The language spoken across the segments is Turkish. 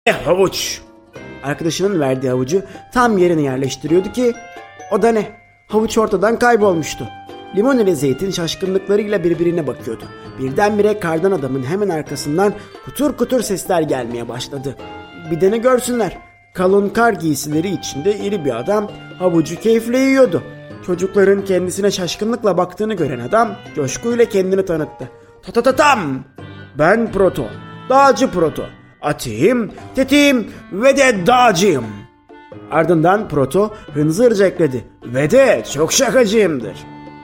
Havuç. Arkadaşının verdiği havucu tam yerine yerleştiriyordu ki o da ne? Havuç ortadan kaybolmuştu. Limon ile Zeytin şaşkınlıklarıyla birbirine bakıyordu. Birdenbire kardan adamın hemen arkasından kutur kutur sesler gelmeye başladı. Bir de ne görsünler? Kalın kar giysileri içinde iri bir adam havucu keyifle yiyordu. Çocukların kendisine şaşkınlıkla baktığını gören adam coşkuyla kendini tanıttı. Tatatatam! Ben Proto, dağcı Proto. Atayım, tetiğim ve de dağcıyım. Ardından Proto hınzırca ekledi. Ve de çok şakacıyımdır.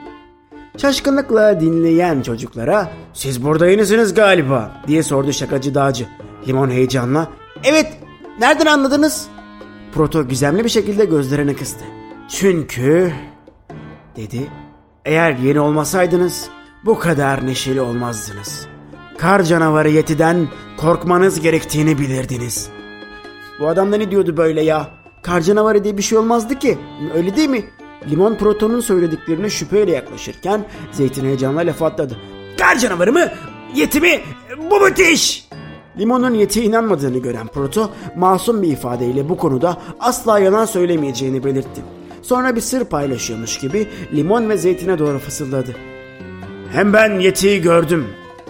Şaşkınlıkla dinleyen çocuklara siz burada yenisiniz galiba diye sordu şakacı dağcı. Limon heyecanla evet nereden anladınız? Proto gizemli bir şekilde gözlerini kıstı. Çünkü dedi eğer yeni olmasaydınız bu kadar neşeli olmazdınız. Kar canavarı Yeti'den korkmanız gerektiğini bilirdiniz. Bu adam da ne diyordu böyle ya? Kar canavarı diye bir şey olmazdı ki. Öyle değil mi? Limon Proto'nun söylediklerine şüpheyle yaklaşırken Zeytin heyecanla laf atladı. Kar canavarı mı? Yeti mi? Bu müthiş! Limon'un Yeti'ye inanmadığını gören Proto masum bir ifadeyle bu konuda asla yalan söylemeyeceğini belirtti. Sonra bir sır paylaşıyormuş gibi Limon ve Zeytin'e doğru fısıldadı. Hem ben Yeti'yi gördüm.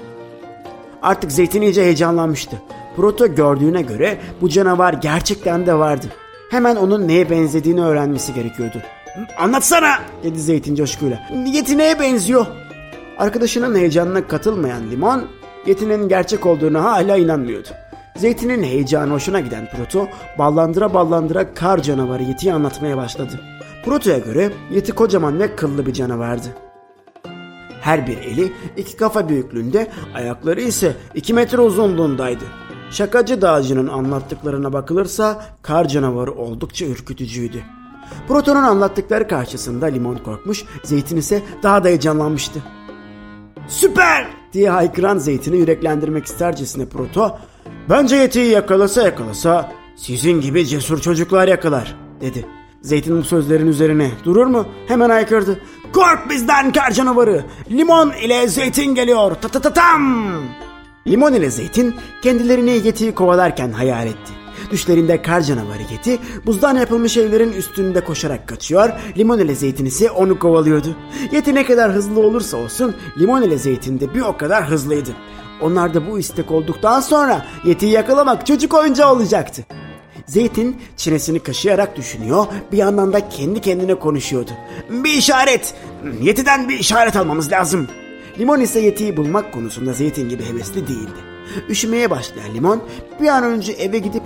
Artık Zeytin iyice heyecanlanmıştı. Proto gördüğüne göre bu canavar gerçekten de vardı. Hemen onun neye benzediğini öğrenmesi gerekiyordu. Anlatsana dedi Zeytin coşkuyla. Yeti neye benziyor? Arkadaşının heyecanına katılmayan Limon, Yeti'nin gerçek olduğuna hala inanmıyordu. Zeytin'in heyecanı hoşuna giden Proto ballandıra ballandıra kar canavarı Yeti'yi anlatmaya başladı. Proto'ya göre Yeti kocaman ve kıllı bir canavardı. Her bir eli 2 kafa büyüklüğünde, ayakları ise 2 metre uzunluğundaydı. Şakacı dağcının anlattıklarına bakılırsa kar canavarı oldukça ürkütücüydü. Proto'nun anlattıkları karşısında Limon korkmuş, Zeytin ise daha da heyecanlanmıştı. Süper! diye haykıran Zeytin'i yüreklendirmek istercesine Proto, bence Yeti'yi yakalasa sizin gibi cesur çocuklar yakalar dedi. Zeytin bu sözlerin üzerine durur mu? Hemen haykırdı. Kork bizden kar canavarı! Limon ile Zeytin geliyor! Tatatatam! Limon ile Zeytin kendilerini Yeti'yi kovalarken hayal etti. Düşlerinde kar canavarı Yeti buzdan yapılmış evlerin üstünde koşarak kaçıyor, Limon ile Zeytin ise onu kovalıyordu. Yeti ne kadar hızlı olursa olsun Limon ile Zeytin de bir o kadar hızlıydı. Onlar da bu istek olduktan sonra Yeti'yi yakalamak çocuk oyuncağı olacaktı. Zeytin çenesini kaşıyarak düşünüyor, bir yandan da kendi kendine konuşuyordu. Bir işaret! Yeti'den bir işaret almamız lazım. Limon ise Yeti'yi bulmak konusunda Zeytin gibi hevesli değildi. Üşümeye başlayan Limon bir an önce eve gidip